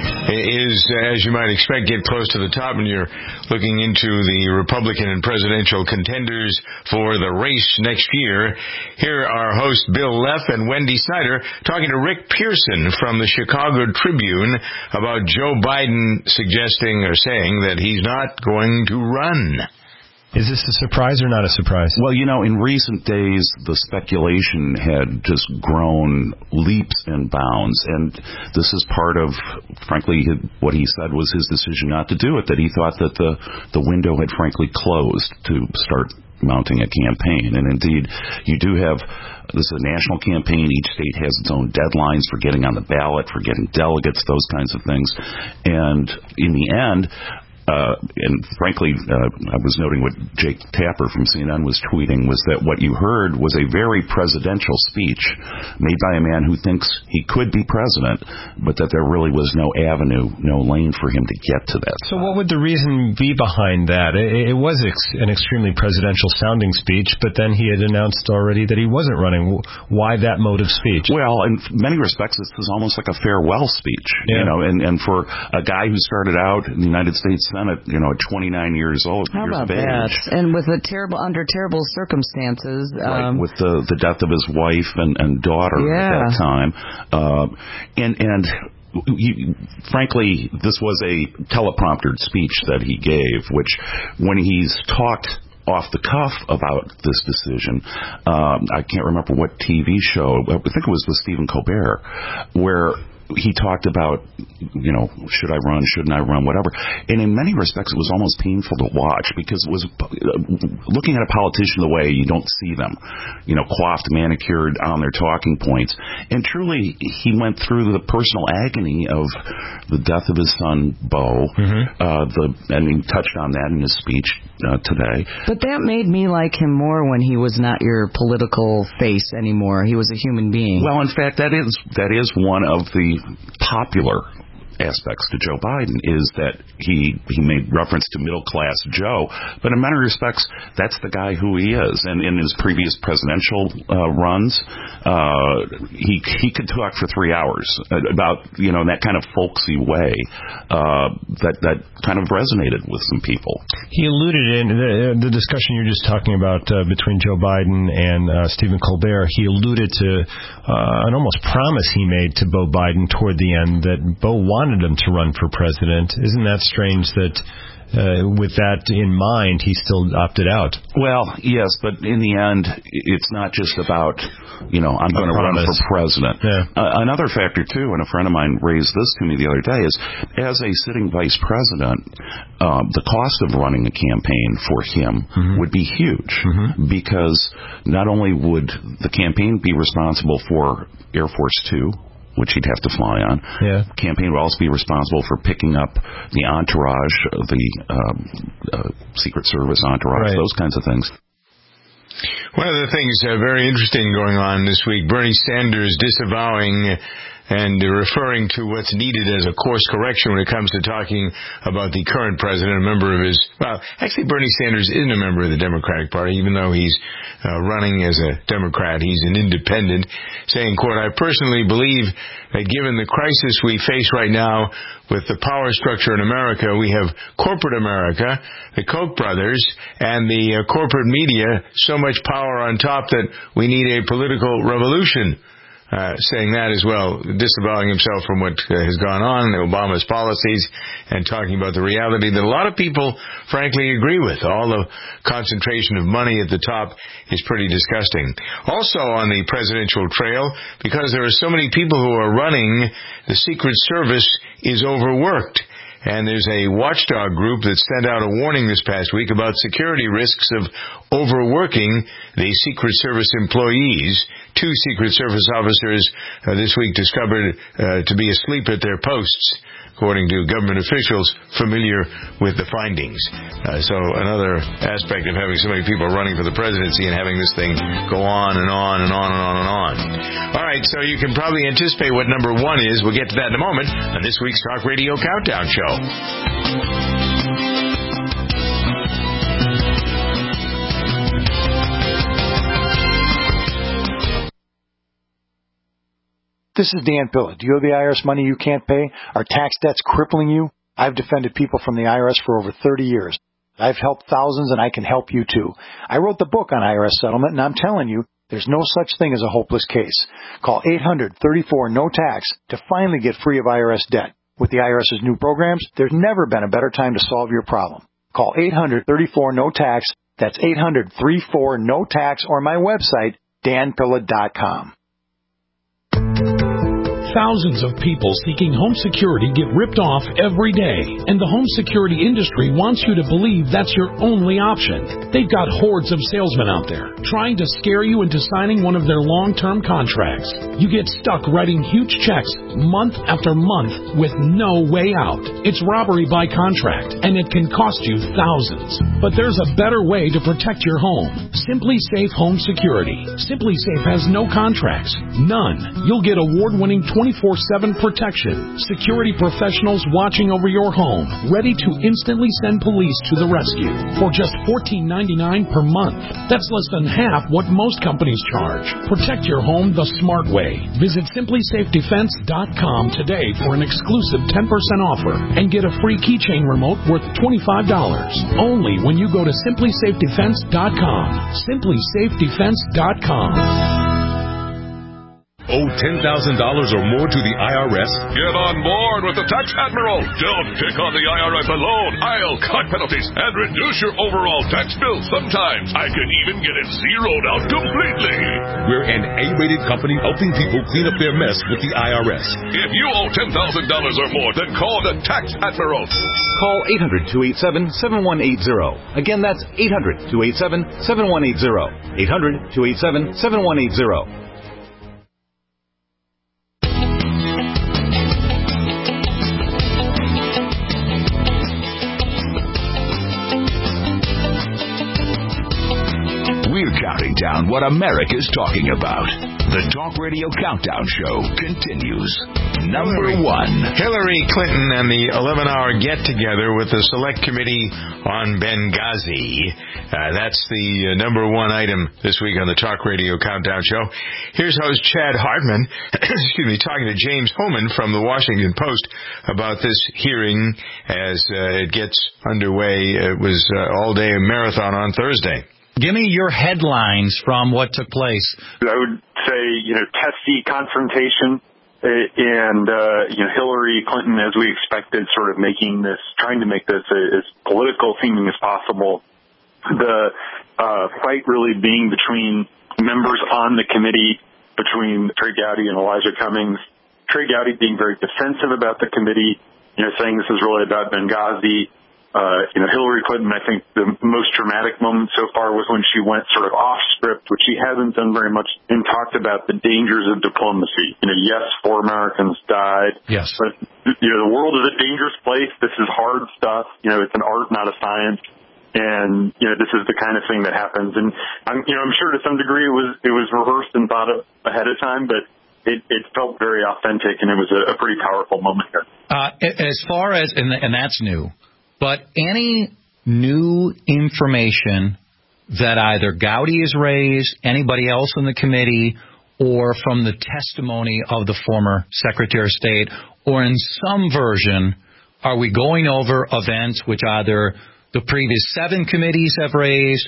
is, as you might expect, get close to the top when you're looking into the Republican and presidential contenders for the race next year. Here are hosts Bill Leff and Wendy Snyder talking to Rick Pearson from the Chicago Tribune about Joe Biden suggesting or saying that he's not going to run. Is this a surprise or not a surprise? Well, you know, in recent days, the speculation had just grown leaps and bounds, and this is part of, frankly, what he said was his decision not to do it, that he thought that the, the window had, frankly, closed to start mounting a campaign. And indeed, you do have, this is a national campaign. Each state has its own deadlines for getting on the ballot, for getting delegates, those kinds of things. And in the end, Uh, and frankly, uh, I was noting what Jake Tapper from C N N was tweeting, was that what you heard was a very presidential speech made by a man who thinks he could be president, but that there really was no avenue, no lane for him to get to that. So what would the reason be behind that? It, it was ex- an extremely presidential sounding speech, but then he had announced already that he wasn't running. Why that mode of speech? Well, in many respects, this is almost like a farewell speech, yeah. you know, and, and for a guy who started out in the United States Senate, you know, at twenty-nine years old, How years about of age. that? And with a terrible, under terrible circumstances. Right, um, with the, the death of his wife and, and daughter yeah. at that time. Uh, and, and he, frankly, this was a telepromptered speech that he gave, which when he's talked off the cuff about this decision, um, I can't remember what T V show, I think it was with Stephen Colbert, where he talked about, you know, should I run, shouldn't I run, whatever. And in many respects, it was almost painful to watch because it was looking at a politician the way you don't see them, you know, coiffed, manicured on their talking points. And truly, he went through the personal agony of the death of his son, Beau, mm-hmm. uh, the, and he touched on that in his speech uh, today. But that made me like him more when he was not your political face anymore. He was a human being. Well, in fact, that is that is one of the popular aspects to Joe Biden, is that he he made reference to middle-class Joe, but in many respects, that's the guy who he is. And in his previous presidential uh, runs, uh, he he could talk for three hours about, you know, in that kind of folksy way uh, that, that kind of resonated with some people. He alluded in the, the discussion you're just talking about uh, between Joe Biden and uh, Stephen Colbert, he alluded to uh, an almost promise he made to Beau Biden toward the end that Beau wanted him to run for president. Isn't that strange that uh, with that in mind, he still opted out? Well, yes, but in the end, it's not just about, you know, I'm going to run for president. Yeah. Uh, another factor, too, and a friend of mine raised this to me the other day, is as a sitting vice president, um, the cost of running a campaign for him mm-hmm. would be huge mm-hmm. because not only would the campaign be responsible for Air Force Two, which he'd have to fly on. Yeah. Campaign would also be responsible for picking up the entourage, the um, uh, Secret Service entourage, right. those kinds of things. One of the things uh, very interesting going on this week, Bernie Sanders disavowing and referring to what's needed as a course correction when it comes to talking about the current president, a member of his, well, actually Bernie Sanders isn't a member of the Democratic Party, even though he's uh, running as a Democrat. He's an independent, saying, quote, I personally believe that given the crisis we face right now with the power structure in America, we have corporate America, the Koch brothers, and the uh, corporate media, so much power on top that we need a political revolution. Uh, saying that as well, disavowing himself from what uh, has gone on, Obama's policies, and talking about the reality that a lot of people, frankly, agree with. All the concentration of money at the top is pretty disgusting. Also on the presidential trail, because there are so many people who are running, the Secret Service is overworked. And there's a watchdog group that sent out a warning this past week about security risks of overworking the Secret Service employees. Two Secret Service officers uh, this week discovered uh, to be asleep at their posts, according to government officials familiar with the findings. Uh, so another aspect of having so many people running for the presidency and having this thing go on and on and on and on and on. All right, so you can probably anticipate what number one is. We'll get to that in a moment on this week's Talk Radio Countdown Show. This is Dan Pilla. Do you owe the I R S money you can't pay? Are tax debts crippling you? I've defended people from the I R S for over thirty years. I've helped thousands, and I can help you too. I wrote the book on I R S settlement, and I'm telling you, there's no such thing as a hopeless case. Call eight hundred, thirty-four, no tax to finally get free of I R S debt. With the IRS's new programs, there's never been a better time to solve your problem. Call eight hundred, thirty-four, no tax. That's eight hundred, thirty-four, no tax, or my website, dan pilla dot com. Thousands of people seeking home security get ripped off every day, and the home security industry wants you to believe that's your only option. They've got hordes of salesmen out there trying to scare you into signing one of their long-term contracts. You get stuck writing huge checks month after month with no way out. It's robbery by contract, and it can cost you thousands. But there's a better way to protect your home. Simply Safe Home Security. Simply Safe has no contracts. None. You'll get award-winning twenty-four seven protection. Security professionals watching over your home, ready to instantly send police to the rescue for just fourteen ninety-nine per month. That's less than half what most companies charge. Protect your home the smart way. Visit simply safe defense dot com today for an exclusive ten percent offer and get a free keychain remote worth twenty-five dollars. Only when you go to simply safe defense dot com. simply safe defense dot com. Owe ten thousand dollars or more to the I R S? Get on board with the Tax Admiral. Don't take on the I R S alone. I'll cut penalties and reduce your overall tax bill. Sometimes I can even get it zeroed out completely. We're an A-rated company helping people clean up their mess with the I R S. If you owe ten thousand dollars or more, then call the Tax Admiral. Call eight hundred, two eight seven, seven one eight zero. Again, that's eight hundred, two eight seven, seven one eight zero. eight hundred, two eight seven, seven one eight zero. We're counting down what America's talking about. The Talk Radio Countdown Show continues. Number Hillary, one. Hillary Clinton and the eleven-hour get-together with the Select Committee on Benghazi. Uh, that's the uh, number one item this week on the Talk Radio Countdown Show. Here's host Chad Hartman, excuse me, talking to James Hohmann from the Washington Post about this hearing as uh, it gets underway. It was uh, all-day marathon on Thursday. Give me your headlines from what took place. I would say, you know, testy confrontation and, uh, you know, Hillary Clinton, as we expected, sort of making this, trying to make this as political seeming as possible. The uh, fight really being between members on the committee, between Trey Gowdy and Elijah Cummings. Trey Gowdy being very defensive about the committee, you know, saying this is really about Benghazi. Uh, you know, Hillary Clinton, I think the most dramatic moment so far was when she went sort of off script, which she hasn't done very much, and talked about the dangers of diplomacy. You know, yes, four Americans died. Yes. But, you know, the world is a dangerous place. This is hard stuff. You know, it's an art, not a science. And, you know, this is the kind of thing that happens. And I'm, you know, I'm sure to some degree it was, it was rehearsed and thought of ahead of time, but it, it felt very authentic, and it was a, a pretty powerful moment here. Uh, as far as, and, and that's new, but any new information that either Gowdy has raised, anybody else in the committee, or from the testimony of the former Secretary of State, or in some version, are we going over events which either the previous seven committees have raised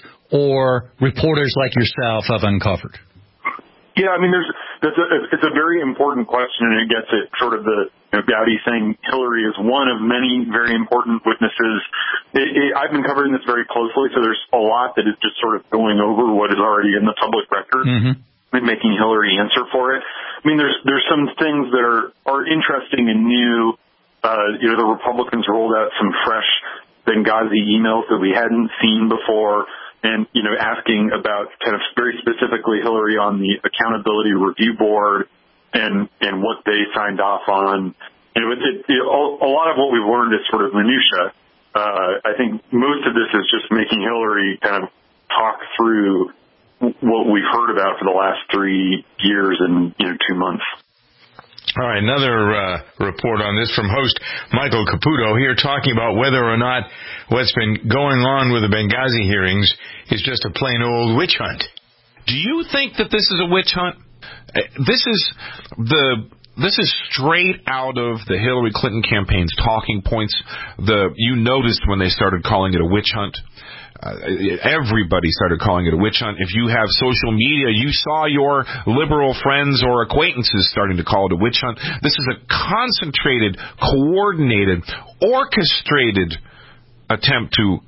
or reporters like yourself have uncovered? Yeah, I mean, there's, there's a, it's a very important question, and it gets at sort of the, you know, Gowdy saying Hillary is one of many very important witnesses. It, it, I've been covering this very closely, so there's a lot that is just sort of going over what is already in the public record mm-hmm. and making Hillary answer for it. I mean, there's there's some things that are, are interesting and new. Uh, you know, the Republicans rolled out some fresh Benghazi emails that we hadn't seen before, and, you know, asking about kind of very specifically Hillary on the Accountability Review Board and, and what they signed off on. And it, it, it, a lot of what we've learned is sort of minutia. Uh, I think most of this is just making Hillary kind of talk through what we've heard about for the last three years and, you know, two months. All right, another uh, report on this from host Michael Caputo here, talking about whether or not what's been going on with the Benghazi hearings is just a plain old witch hunt. Do you think that this is a witch hunt? This is the this is straight out of the Hillary Clinton campaign's talking points. The you noticed when they started calling it a witch hunt. Uh, everybody started calling it a witch hunt. If you have social media, you saw your liberal friends or acquaintances starting to call it a witch hunt. This is a concentrated, coordinated, orchestrated attempt to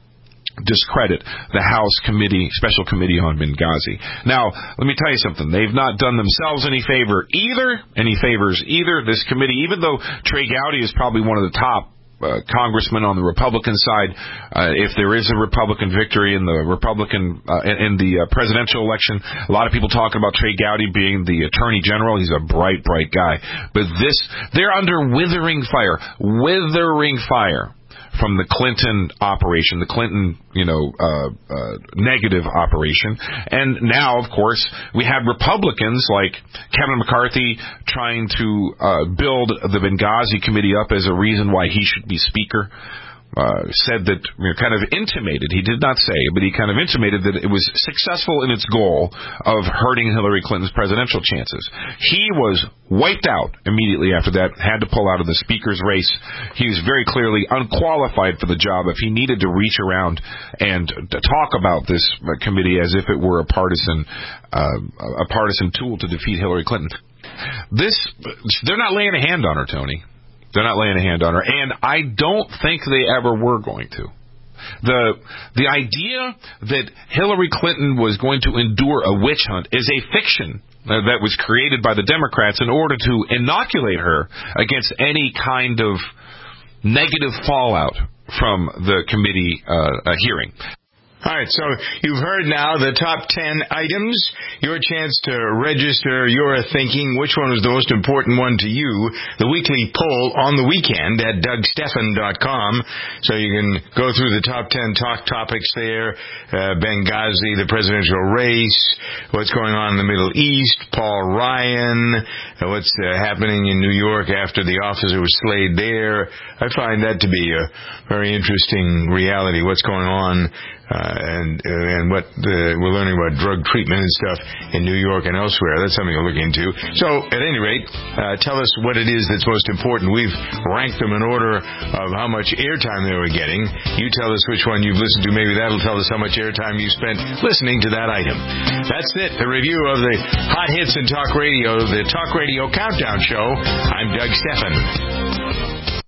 discredit the House committee, special committee on Benghazi. Now, let me tell you something. They've not done themselves any favor either, any favors either. This committee, even though Trey Gowdy is probably one of the top Uh, congressman on the Republican side, uh, if there is a Republican victory in the Republican uh, in, in the uh, presidential election, a lot of people talking about Trey Gowdy being the Attorney General. He's a bright, bright guy. But this, they're under withering fire, withering fire from the Clinton operation, the Clinton, you know, uh, uh, negative operation. And now, of course, we had Republicans like Kevin McCarthy trying to uh, build the Benghazi committee up as a reason why he should be Speaker. Uh, said that, you know, kind of intimated, he did not say, but he kind of intimated that it was successful in its goal of hurting Hillary Clinton's presidential chances. He was wiped out immediately after that, had to pull out of the Speaker's race. He was very clearly unqualified for the job if he needed to reach around and talk about this committee as if it were a partisan, uh, a partisan tool to defeat Hillary Clinton. This, they're not laying a hand on her, Tony. They're not laying a hand on her, and I don't think they ever were going to. The the idea that Hillary Clinton was going to endure a witch hunt is a fiction that was created by the Democrats in order to inoculate her against any kind of negative fallout from the committee uh, uh, hearing. All right, so you've heard now the top ten items. Your chance to register your thinking. Which one was the most important one to you? The weekly poll on the weekend at Doug Stephan dot com. So you can go through the top ten talk topics there. Uh, Benghazi, the presidential race, what's going on in the Middle East, Paul Ryan, uh, what's uh, happening in New York after the officer was slayed there. I find that to be a very interesting reality, what's going on. Uh, and uh, and what uh, we're learning about drug treatment and stuff in New York and elsewhere. That's something to look into. So, at any rate, uh, tell us what it is that's most important. We've ranked them in order of how much airtime they were getting. You tell us which one you've listened to. Maybe that'll tell us how much airtime you spent listening to that item. That's it. The review of the hot hits in talk radio, the Talk Radio Countdown Show. I'm Doug Stephan.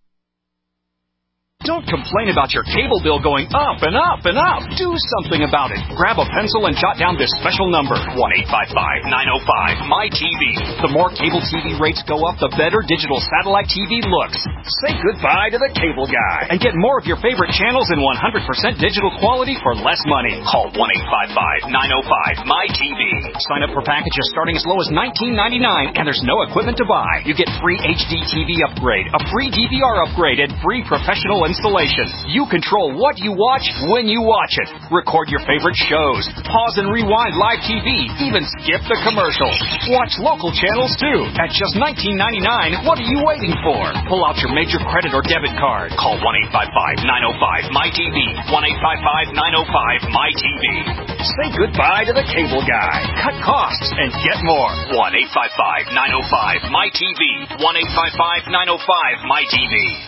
Don't complain about your cable bill going up and up and up. Do something about it. Grab a pencil and jot down this special number, one eight five five, nine oh five, M Y T V. The more cable T V rates go up, the better digital satellite T V looks. Say goodbye to the cable guy and get more of your favorite channels in one hundred percent digital quality for less money. Call one eight five five, nine oh five, M Y T V. Sign up for packages starting as low as nineteen ninety-nine, and there's no equipment to buy. You get free H D T V upgrade, a free D V R upgrade, and free professional and installation. You control what you watch when you watch it. Record your favorite shows. Pause and rewind live T V. Even skip the commercials. Watch local channels too. At just nineteen ninety-nine, what are you waiting for? Pull out your major credit or debit card. Call one eight five five, nine oh five, M Y T V. one eight five five, nine oh five, M Y T V. Say goodbye to the cable guy. Cut costs and get more. one eight five five, nine oh five, M Y T V. one eight five five, nine oh five, M Y T V.